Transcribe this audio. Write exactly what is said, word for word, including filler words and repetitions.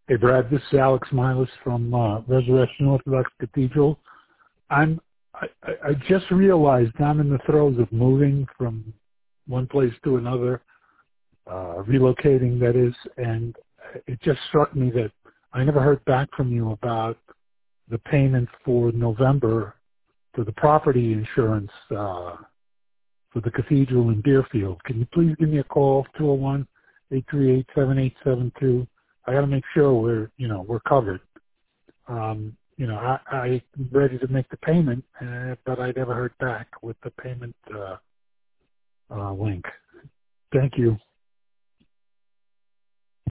Hey, Brad, this is Alex Milas from uh, Resurrection Orthodox Cathedral. I'm, I, I I just realized I'm in the throes of moving from one place to another, uh, relocating, that is, and it just struck me that I never heard back from you about the payment for November for the property insurance uh, for the cathedral in Deerfield. Can you please give me a call, two oh one, eight three eight, seven eight seven two? I got to make sure we're, you know, we're covered. Um, you know, I, I'm ready to make the payment, uh, but I never heard back with the payment uh, uh, link. Thank you.